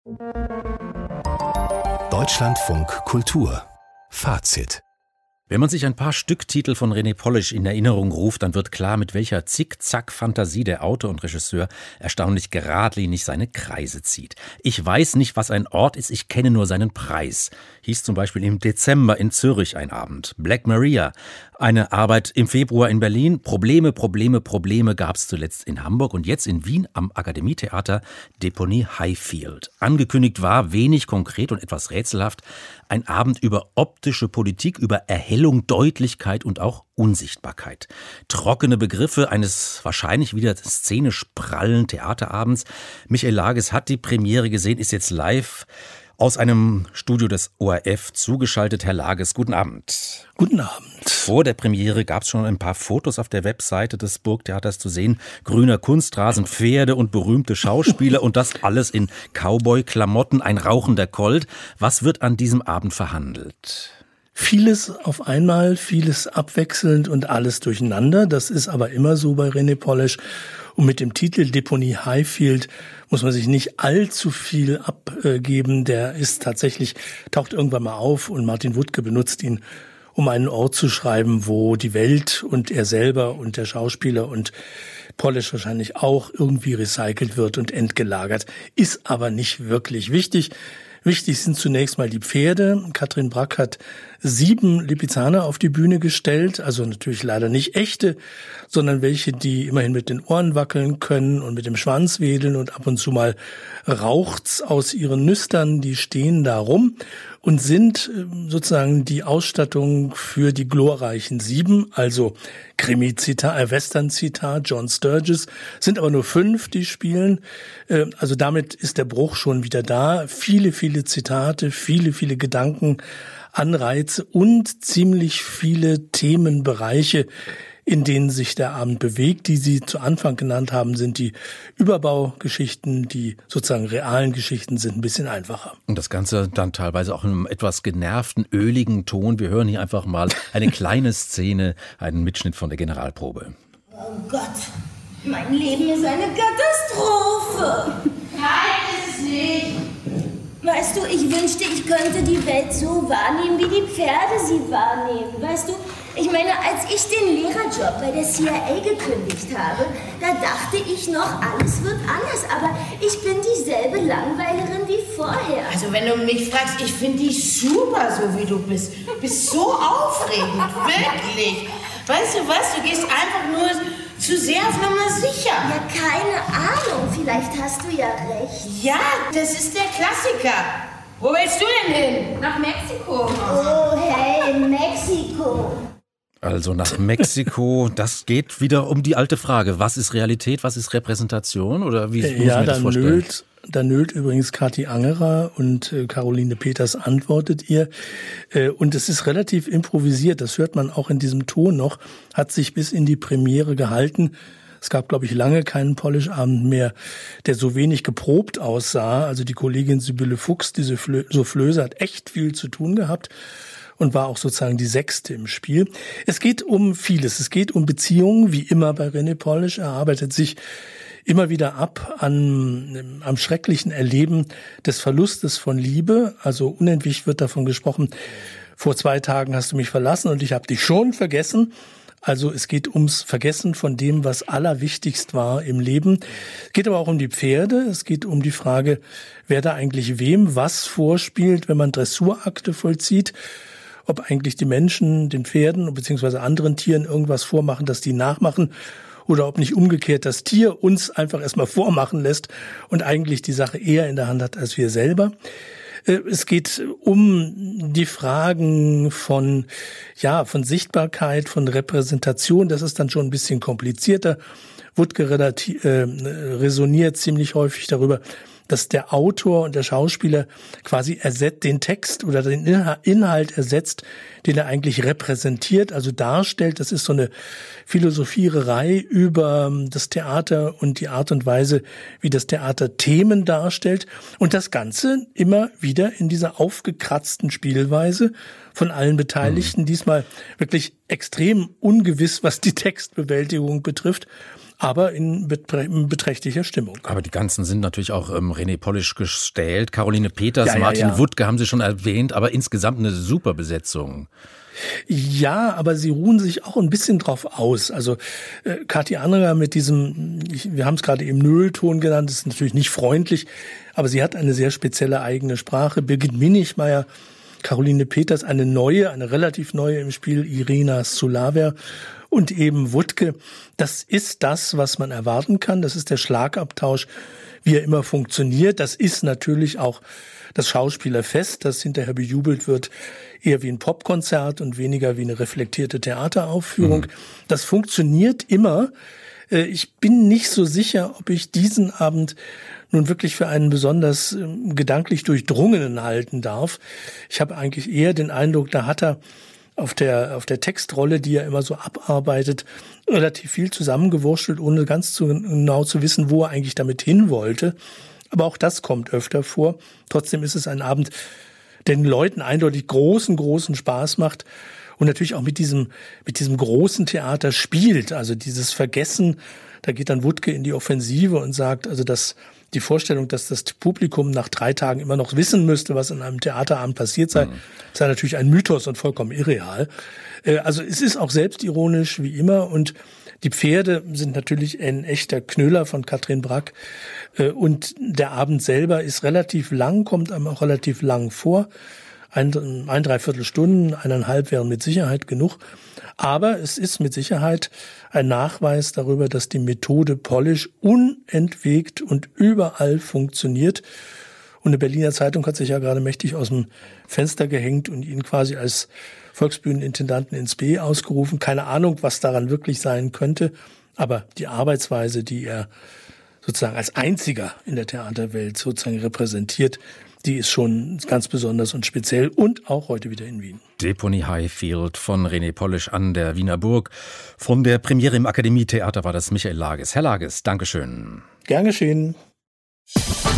Deutschlandfunk Kultur Fazit. Wenn man sich ein paar Stücktitel von René Polish in Erinnerung ruft, dann wird klar, mit welcher Zickzack-Fantasie der Autor und Regisseur erstaunlich geradlinig seine Kreise zieht. Ich weiß nicht, was ein Ort ist, ich kenne nur seinen Preis, hieß zum Beispiel im Dezember in Zürich ein Abend. Black Maria, eine Arbeit im Februar in Berlin. Probleme gab es zuletzt in Hamburg und jetzt in Wien am Akademietheater Deponie Highfield. Angekündigt war, wenig konkret und etwas rätselhaft, ein Abend über optische Politik, über Erhellung, Deutlichkeit und auch Unsichtbarkeit. Trockene Begriffe eines wahrscheinlich wieder szenisch prallen Theaterabends. Michael Lages hat die Premiere gesehen, ist jetzt live aus einem Studio des ORF zugeschaltet. Herr Lages, guten Abend. Guten Abend. Vor der Premiere gab es schon ein paar Fotos auf der Webseite des Burgtheaters zu sehen. Grüner Kunstrasen, Pferde und berühmte Schauspieler und das alles in Cowboy-Klamotten, ein rauchender Colt. Was wird an diesem Abend verhandelt? Vieles auf einmal, vieles abwechselnd und alles durcheinander. Das ist aber immer so bei René Polish. Und mit dem Titel Deponie Highfield muss man sich nicht allzu viel abgeben. Der ist tatsächlich, taucht irgendwann mal auf und Martin Wuttke benutzt ihn, um einen Ort zu schreiben, wo die Welt und er selber und der Schauspieler und Polish wahrscheinlich auch irgendwie recycelt wird und entgelagert. Ist aber nicht wirklich wichtig. Wichtig sind zunächst mal die Pferde. Katrin Brack hat 7 Lipizzaner auf die Bühne gestellt, also natürlich leider nicht echte, sondern welche, die immerhin mit den Ohren wackeln können und mit dem Schwanz wedeln und ab und zu mal raucht's aus ihren Nüstern, die stehen da rum und sind sozusagen die Ausstattung für die glorreichen 7, also Krimi-Zitat, Western-Zitat, John Sturges, sind aber nur 5, die spielen. Also damit ist der Bruch schon wieder da. Viele Zitate, viele Gedanken, Anreize und ziemlich viele Themenbereiche, in denen sich der Abend bewegt. Die Sie zu Anfang genannt haben, sind die Überbaugeschichten, die sozusagen realen Geschichten sind ein bisschen einfacher. Und das Ganze dann teilweise auch in einem etwas genervten, öligen Ton. Wir hören hier einfach mal eine kleine Szene, einen Mitschnitt von der Generalprobe. Oh Gott, mein Leben ist eine Katastrophe. Nein, ist es nicht. Weißt du, ich wünschte, ich könnte die Welt so wahrnehmen, wie die Pferde sie wahrnehmen. Weißt du, ich meine, als ich den Lehrerjob bei der CIA gekündigt habe, da dachte ich noch, alles wird anders. Aber ich bin dieselbe Langweilerin wie vorher. Also wenn du mich fragst, ich finde dich super, so wie du bist. Du bist so aufregend, wirklich. Weißt du was, du gehst einfach nur zu sehr auf Nummer sicher. Ja, keine Ahnung, vielleicht hast du ja recht. Ja, das ist der Klassiker. Wo willst du denn hin? Nach Mexiko. Oh, hey, Mexiko. Also nach Mexiko, das geht wieder um die alte Frage. Was ist Realität, was ist Repräsentation? Oder wie muss man das vorstellen? Da nölt übrigens Kathi Angerer und Caroline Peters antwortet ihr. Und es ist relativ improvisiert, das hört man auch in diesem Ton noch, hat sich bis in die Premiere gehalten. Es gab, glaube ich, lange keinen Polish-Abend mehr, der so wenig geprobt aussah. Also die Kollegin Sibylle Fuchs, diese Soufflöse, hat echt viel zu tun gehabt und war auch sozusagen die 6. im Spiel. Es geht um vieles. Es geht um Beziehungen, wie immer bei René Polish. Er arbeitet sich immer wieder ab am schrecklichen Erleben des Verlustes von Liebe. Also unentwegt wird davon gesprochen, vor 2 Tagen hast du mich verlassen und ich habe dich schon vergessen. Also es geht ums Vergessen von dem, was allerwichtigst war im Leben. Es geht aber auch um die Pferde. Es geht um die Frage, wer da eigentlich wem was vorspielt, wenn man Dressurakte vollzieht. Ob eigentlich die Menschen den Pferden bzw. anderen Tieren irgendwas vormachen, dass die nachmachen. Oder ob nicht umgekehrt das Tier uns einfach erstmal vormachen lässt und eigentlich die Sache eher in der Hand hat als wir selber. Es geht um die Fragen von Sichtbarkeit, von Repräsentation. Das ist dann schon ein bisschen komplizierter. Wuttke resoniert ziemlich häufig darüber, dass der Autor und der Schauspieler quasi den Text oder den Inhalt ersetzt, den er eigentlich repräsentiert, also darstellt. Das ist so eine Philosophiererei über das Theater und die Art und Weise, wie das Theater Themen darstellt. Und das Ganze immer wieder in dieser aufgekratzten Spielweise von allen Beteiligten. Diesmal wirklich extrem ungewiss, was die Textbewältigung betrifft. aber in beträchtlicher Stimmung. Aber die ganzen sind natürlich auch René Polish gestellt. Caroline Peters, Martin Wuttke haben Sie schon erwähnt, aber insgesamt eine super Besetzung. Ja, aber sie ruhen sich auch ein bisschen drauf aus. Also Kathi Angerer mit diesem, wir haben es gerade eben Nöllton genannt, ist natürlich nicht freundlich, aber sie hat eine sehr spezielle eigene Sprache. Birgit Minichmeier, Caroline Peters, eine relativ neue im Spiel, Irina Sulawer und eben Wuttke. Das ist das, was man erwarten kann. Das ist der Schlagabtausch, wie er immer funktioniert. Das ist natürlich auch das Schauspielerfest, das hinterher bejubelt wird, eher wie ein Popkonzert und weniger wie eine reflektierte Theateraufführung. Das funktioniert immer. Ich bin nicht so sicher, ob ich diesen Abend nun wirklich für einen besonders gedanklich durchdrungenen halten darf. Ich habe eigentlich eher den Eindruck, da hat er auf der Textrolle, die er immer so abarbeitet, relativ viel zusammengewurschtelt, ohne ganz genau zu wissen, wo er eigentlich damit hin wollte. Aber auch das kommt öfter vor. Trotzdem ist es ein Abend, der den Leuten eindeutig großen Spaß macht und natürlich auch mit diesem großen Theater spielt. Also dieses Vergessen, da geht dann Wuttke in die Offensive und sagt, also dass die Vorstellung, dass das Publikum nach 3 Tagen immer noch wissen müsste, was in einem Theaterabend passiert sei natürlich ein Mythos und vollkommen irreal. Also es ist auch selbstironisch wie immer und die Pferde sind natürlich ein echter Knüller von Katrin Brack. Und der Abend selber ist relativ lang, kommt einem auch relativ lang vor. 1,75 Stunden, 1,5 wären mit Sicherheit genug. Aber es ist mit Sicherheit ein Nachweis darüber, dass die Methode Polish unentwegt und überall funktioniert. Und eine Berliner Zeitung hat sich ja gerade mächtig aus dem Fenster gehängt und ihn quasi als Volksbühnenintendanten ins B ausgerufen. Keine Ahnung, was daran wirklich sein könnte. Aber die Arbeitsweise, die er sozusagen als einziger in der Theaterwelt sozusagen repräsentiert, die ist schon ganz besonders und speziell und auch heute wieder in Wien. Deponie Highfield von René Polish an der Wiener Burg. Von der Premiere im Akademietheater war das Michael Lages. Herr Lages, Dankeschön. Gern geschehen.